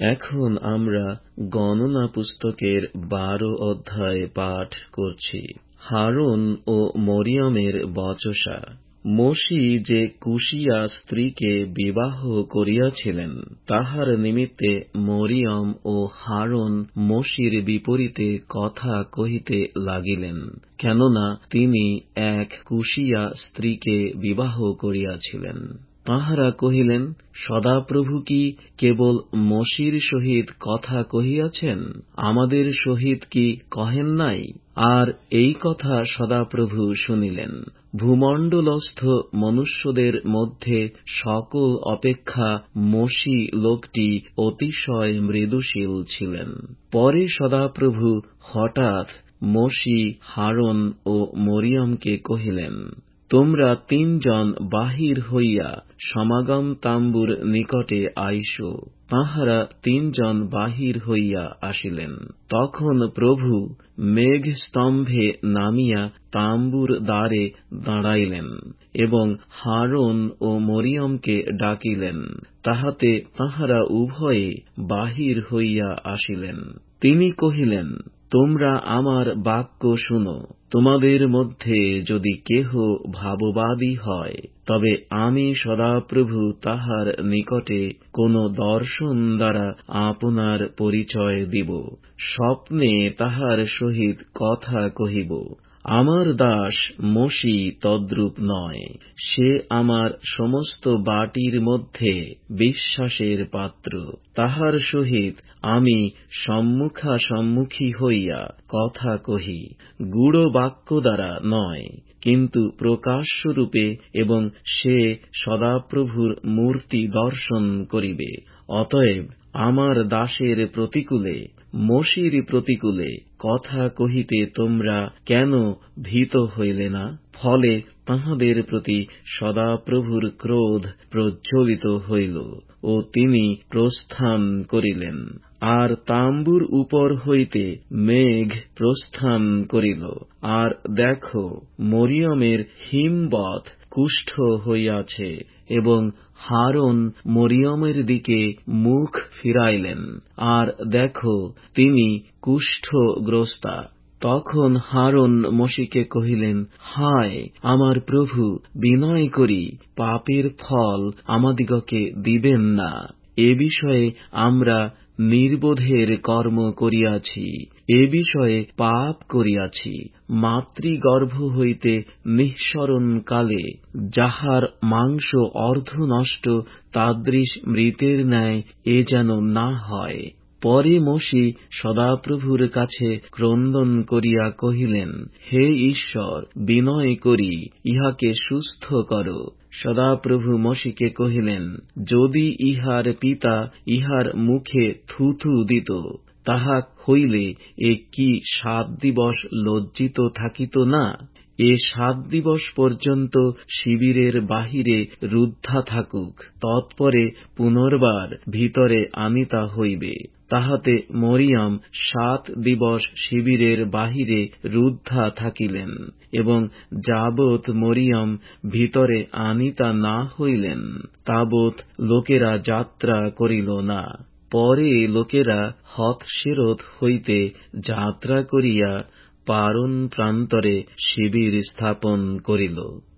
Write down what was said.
এখন আমরা গণনা পুস্তকের 12 অধ্যায় পাঠ করছি। হারুন ও মরিয়মের বচসা। মোশি যে কুশিয়া স্ত্রীকে বিবাহ করিয়াছিলেন, তাহার নিমিত্তে মরিয়ম ও হারুন মোশির বিপরীতে কথা কহিতে লাগিলেন, কেননা তিনি এক কুশিয়া স্ত্রীকে বিবাহ করিয়াছিলেন। তাহারা কহিলেন, সদাপ্রভু কি কেবল মোশির সহিত কথা কহিয়াছেন, আমাদের সহিত কি কহেন নাই? আর এই কথা সদাপ্রভু শুনিলেন। ভূমণ্ডলস্থ মনুষ্যদের মধ্যে সকল অপেক্ষা মোশি লোকটি অতিশয় মৃদুশীল ছিলেন। পরে সদাপ্রভু হঠাৎ মোশি, হারুন ও মরিয়মকে কহিলেন, তোমরা 3 জন বাহির হইয়া সমাগম তাম্বুর নিকটে আইসো। তাহারা 3 জন বাহির হইয়া আসিলেন। তখন প্রভু মেঘস্তম্ভে নামিয়া তাম্বুর দ্বারে দাঁড়াইলেন এবং হারুন ও মরিয়মকে ডাকিলেন, তাহাতে তাহারা উভয়ে বাহির হইয়া আসিলেন। তিনি কহিলেন, তোমরা আমার বাক্য শুনো। তোমাদের মধ্যে যদি কেহ ভাববাদী হয়, তবে আমি সদাপ্রভু তাহার নিকটে কোন দর্শন দ্বারা আপনার পরিচয় দিব, স্বপ্নে তাহার সহিত কথা কহিব। আমার দাস মোশি তদ্রূপ নয়। সে আমার সমস্ত বাটির মধ্যে বিশ্বাসের পাত্র। তাহার সহিত আমি সম্মুখাসম্মুখী হইয়া কথা কহি, গূঢ় বাক্য দ্বারা নয়, কিন্তু প্রকাশ্যরূপে, এবং সে সদাপ্রভুর মূর্তি দর্শন করিবে। অতএব আমার দাসের প্রতিকূলে, মোশির প্রতিকূলে কথা কহিতে তোমরা কেন ভীত হইলে না? ফলে তাহাদের প্রতি সদাপ্রভুর ক্রোধ প্রজ্বলিত হইল ও তিনি প্রস্থান করিলেন। আর তাম্বুর উপর হইতে মেঘ প্রস্থান করিল। আর দেখো, মরিয়মের হিমবৎ কুষ্ঠ হইয়াছে, এবং হারুন মরিয়মের দিকে মুখ ফিরাইলেন, আর দেখো, তিনি কুষ্ঠগ্রস্তা। তখন হারুন মোশিকে কহিলেন, হায় আমার প্রভু, বিনয় করি পাপের ফল আমাদিগকে দিবেন না। এ বিষয়ে আমরা নির্বোধের কর্ম করিয়াছি, এ বিষয়ে পাপ করিয়াছি। মাতৃগর্ভ হইতে নিঃসরণ কালে যাহার মাংস অর্ধনষ্ট, তাদৃশ মৃতের ন্যায় এ যেন না হয়। পরে মোশি সদাপ্রভুর কাছে ক্রন্দন করিয়া কহিলেন, হে ঈশ্বর, বিনয় করি ইহাকে সুস্থ কর। সদাপ্রভু মোশিকে কহিলেন, যদি ইহার পিতা ইহার মুখে থুথু দিত, তাহা হইলে এ কি 7 দিবস লজ্জিত থাকিত না? এ 7 দিবস পর্যন্ত শিবিরের বাহিরে রুদ্ধা থাকুক, তৎপরে পুনর্বার ভিতরে আনিতা হইবে। তাহাতে মরিয়ম 7 দিবস শিবিরের বাহিরে রুদ্ধা থাকিলেন, এবং যাবৎ মরিয়ম ভিতরে আনিতা না হইলেন, তাবৎ লোকেরা যাত্রা করিল না। পরে লোকেরা হৎশেরত হইতে যাত্রা করিয়া পারণ প্রান্তরে শিবির স্থাপন করিল।